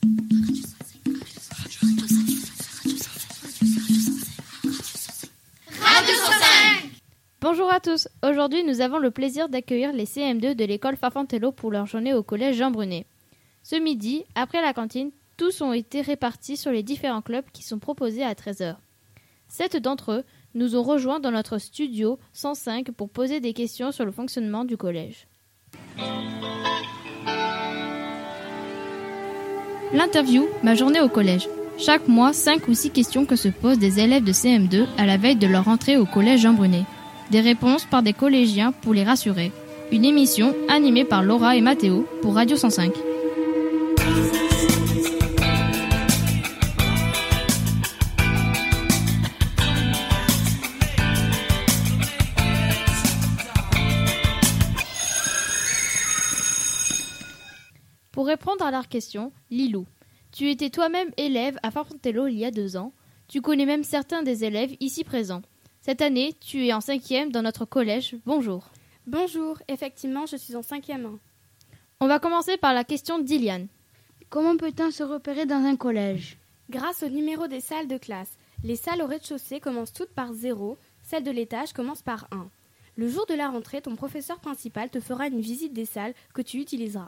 Bonjour à tous, aujourd'hui nous avons le plaisir d'accueillir les CM2 de l'école Farfantello pour leur journée au collège Jean Brunet. Ce midi, après la cantine, tous ont été répartis sur les différents clubs qui sont proposés à 13h. 7 d'entre eux nous ont rejoints dans notre studio 105 pour poser des questions sur le fonctionnement du collège. L'interview, ma journée au collège. Chaque mois, 5 ou 6 questions que se posent des élèves de CM2 à la veille de leur entrée au collège Jean Brunet. Des réponses par des collégiens pour les rassurer. Une émission animée par Laura et Mathéo pour Radio 105. Pour répondre à leurs questions, Lilou, tu étais toi-même élève à Farfantello il y a 2 ans. Tu connais même certains des élèves ici présents. Cette année, tu es en 5e dans notre collège. Bonjour. Bonjour, effectivement, je suis en 5e 1. On va commencer par la question d'Iliane. Comment peut-on se repérer dans un collège ? Grâce au numéro des salles de classe. Les salles au rez-de-chaussée commencent toutes par 0, celles de l'étage commencent par 1. Le jour de la rentrée, ton professeur principal te fera une visite des salles que tu utiliseras.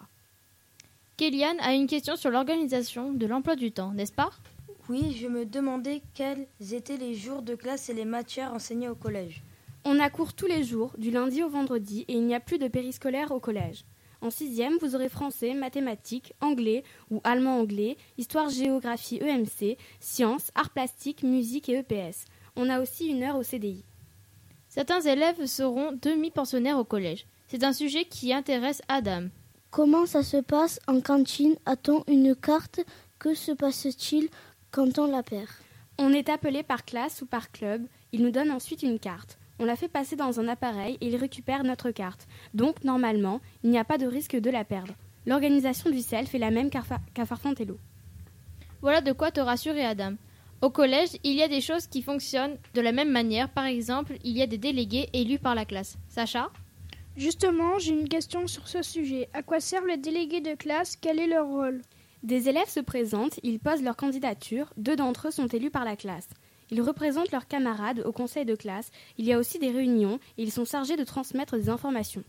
Kéliane a une question sur l'organisation de l'emploi du temps, n'est-ce pas ? Oui, je me demandais quels étaient les jours de classe et les matières enseignées au collège. On a cours tous les jours, du lundi au vendredi, et il n'y a plus de périscolaire au collège. En 6e, vous aurez français, mathématiques, anglais ou allemand-anglais, histoire, géographie, EMC, sciences, arts plastiques, musique et EPS. On a aussi 1 heure au CDI. Certains élèves seront demi-pensionnaires au collège. C'est un sujet qui intéresse Adam. Comment ça se passe en cantine ? A-t-on une carte ? Que se passe-t-il quand on la perd ? On est appelé par classe ou par club. Il nous donne ensuite une carte. On la fait passer dans un appareil et il récupère notre carte. Donc, normalement, il n'y a pas de risque de la perdre. L'organisation du CELF est la même qu'à Farfantello. Voilà de quoi te rassurer, Adam. Au collège, il y a des choses qui fonctionnent de la même manière. Par exemple, il y a des délégués élus par la classe. Sacha ? Justement, j'ai une question sur ce sujet. À quoi servent les délégués de classe ? Quel est leur rôle ? Des élèves se présentent, ils posent leur candidature, 2 d'entre eux sont élus par la classe. Ils représentent leurs camarades au conseil de classe, il y a aussi des réunions et ils sont chargés de transmettre des informations.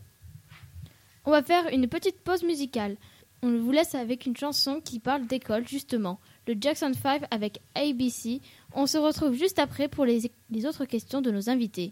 On va faire une petite pause musicale. On vous laisse avec une chanson qui parle d'école, justement, le Jackson 5 avec ABC. On se retrouve juste après pour les autres questions de nos invités.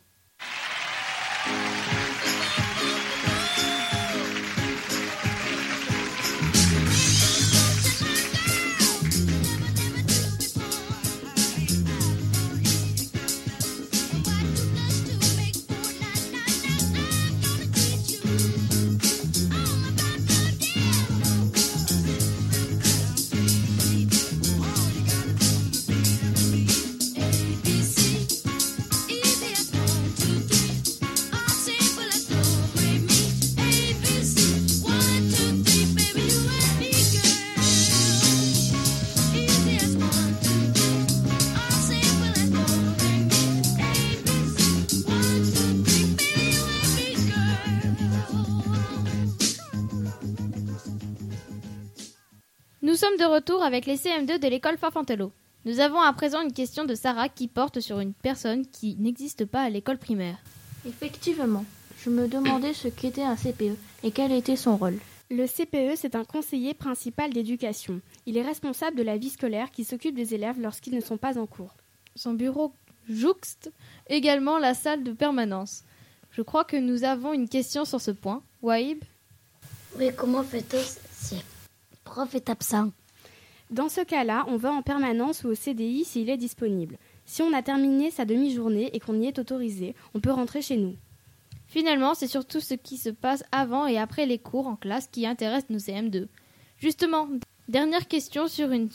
Nous sommes de retour avec les CM2 de l'école Farfantello. Nous avons à présent une question de Sarah qui porte sur une personne qui n'existe pas à l'école primaire. Effectivement, je me demandais ce qu'était un CPE et quel était son rôle. Le CPE, c'est un conseiller principal d'éducation. Il est responsable de la vie scolaire qui s'occupe des élèves lorsqu'ils ne sont pas en cours. Son bureau jouxte également la salle de permanence. Je crois que nous avons une question sur ce point. Waïb ? Oui, comment fait-on si le prof est absent ? Dans ce cas-là, on va en permanence ou au CDI s'il est disponible. Si on a terminé sa demi-journée et qu'on y est autorisé, on peut rentrer chez nous. Finalement, c'est surtout ce qui se passe avant et après les cours en classe qui intéresse nos CM2. Justement, dernière question sur une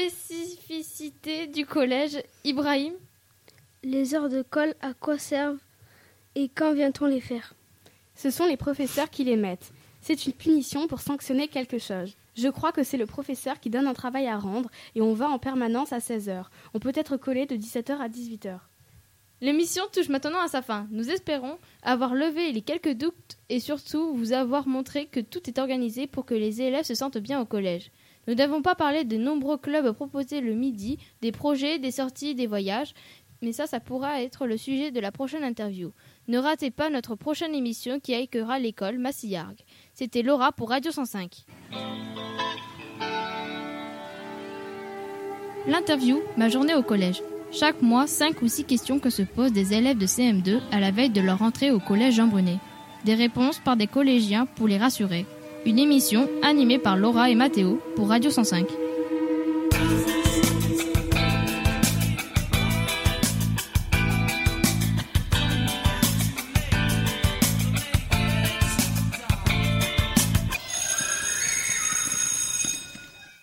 spécificité du collège. Ibrahim ? Les heures de colle, à quoi servent et quand vient-on les faire ? Ce sont les professeurs qui les mettent. C'est une punition pour sanctionner quelque chose. Je crois que c'est le professeur qui donne un travail à rendre et on va en permanence à 16h. On peut être collé de 17h à 18h. L'émission touche maintenant à sa fin. Nous espérons avoir levé les quelques doutes et surtout vous avoir montré que tout est organisé pour que les élèves se sentent bien au collège. Nous n'avons pas parlé des nombreux clubs proposés le midi, des projets, des sorties, des voyages, mais ça pourra être le sujet de la prochaine interview. Ne ratez pas notre prochaine émission qui accueillera l'école Massillargues. C'était Laura pour Radio 105. L'interview, ma journée au collège. Chaque mois, 5 ou 6 questions que se posent des élèves de CM2 à la veille de leur rentrée au collège Jean Brunet. Des réponses par des collégiens pour les rassurer. Une émission animée par Laura et Mathéo pour Radio 105.